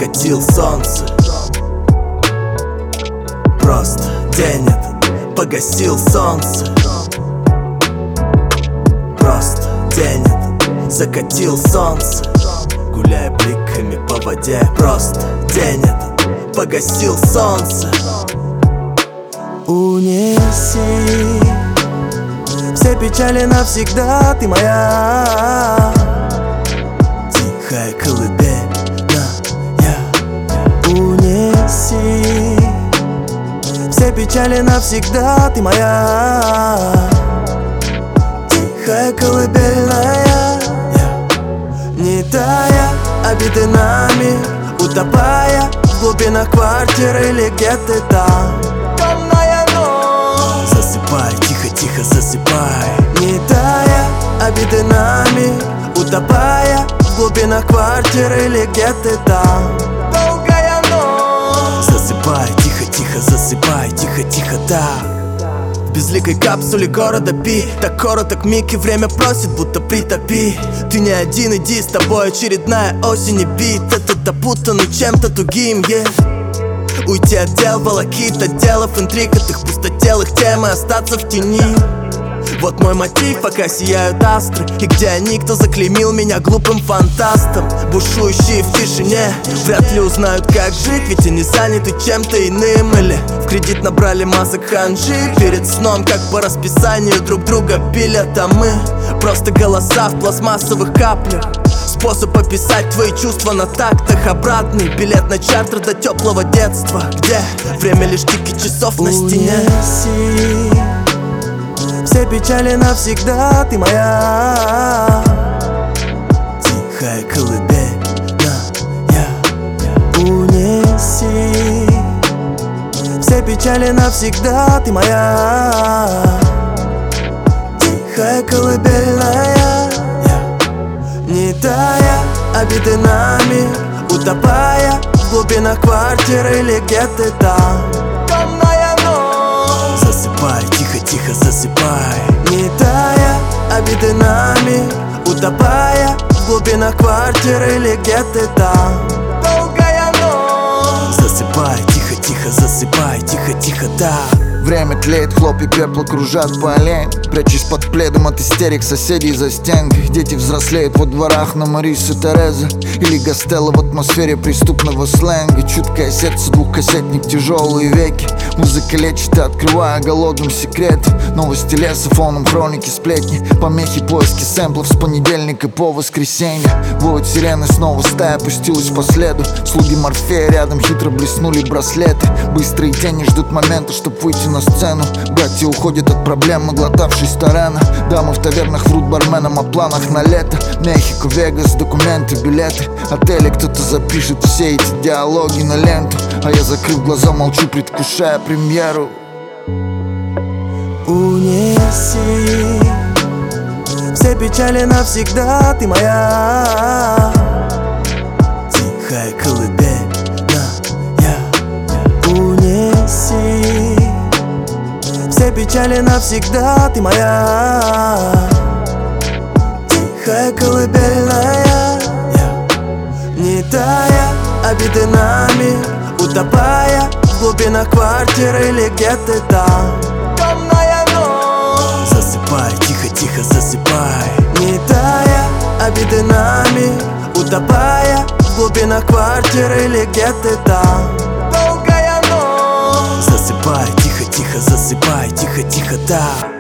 закатил солнце. Просто день этот погасил солнце. Просто день этот закатил солнце. Гуляя бликами по воде. Просто день этот погасил солнце. Унеси все печали навсегда, ты моя тихая колыбельная. Унеси все печали навсегда, ты моя тихая колыбельная. Не тая обиды нами, утопая в глубинах квартиры или где ты там. Засыпай, тихо-тихо засыпай. Не тая обиды нами, утопая в глубинах квартиры или где ты там. Долгая ночь. Засыпай, тихо-тихо засыпай, тихо-тихо так. В безликой капсуле города пи. Так короток миг и время просит, будто притопи. Ты не один, иди, с тобой очередная осень и бит. Этот опутанный чем-то тугим, Уйти от дел, волокит, отделов, интриг, от их пустотелых тем и остаться в тени. Вот мой мотив, пока сияют астры. И где они, кто заклеймил меня глупым фантастом? Бушующие в тишине вряд ли узнают, как жить, ведь они заняты чем-то иным. Или в кредит набрали масок ханжи. Перед сном, как по расписанию, друг друга пилят. А мы просто голоса в пластмассовых каплях. Способ описать твои чувства на тактах. Обратный билет на чартер до теплого детства, где время лишь тики часов на стене. Унеси все печали навсегда, ты моя тихая колыбельная. Унеси все печали навсегда, ты моя тихая колыбельная. Не тая обиды нами, утопая в глубинах квартиры или где ты там. Засыпай, тихо-тихо засыпай. Не тая обиды нами, утопая в глубинах квартиры или где ты там. Долгая ночь. Засыпай, тихо-тихо засыпай, тихо-тихо так. Время тлеет, хлопья пепла кружат по аллеям. Прячусь под пледом от истерик соседей за стенкой. Дети взрослеют во дворах на Марису Тереза или Гастелло в атмосфере преступного сленга. Чуткое сердце, двухкассетник, тяжелые веки. Музыка лечит, открывая голодным секреты. Новости леса, фоном хроники, сплетни. Помехи, поиски сэмплов с понедельника по воскресенье. Воют сирены, снова стая опустилась по следу. Слуги Морфея рядом хитро блеснули браслеты. Быстрые тени ждут момента, чтоб выйти на сцену. Братья уходят от проблем, наглотавшись тарена. Дамы в тавернах врут барменам о планах на лето. Мехико, Вегас, документы, билеты, отели. Кто-то запишет все эти диалоги на ленту, а я, закрыв глаза, молчу, предвкушая премьеру. Унеси все печали навсегда, ты моя тихая колыбельная. Унеси все печали навсегда, ты моя тихая колыбельная. Не тая обиды нами, утопая в глубинах квартиры или где ты там. Засыпай, тихо-тихо засыпай. Не тая обиды нами, утопая в глубинах квартиры или где ты там. Засыпай, тихо-тихо засыпай, тихо-тихо так.